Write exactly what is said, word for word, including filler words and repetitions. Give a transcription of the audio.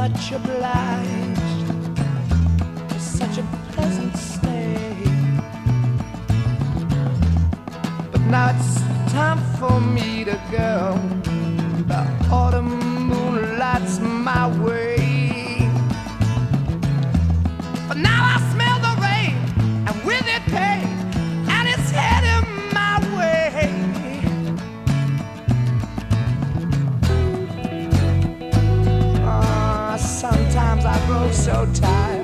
much obliged for such a pleasant stay. But now it's time for me to go. The autumn moonlight's my way. But now I smell the rain, and with it pain, and it's heading my way. Ah, sometimes I grow so tired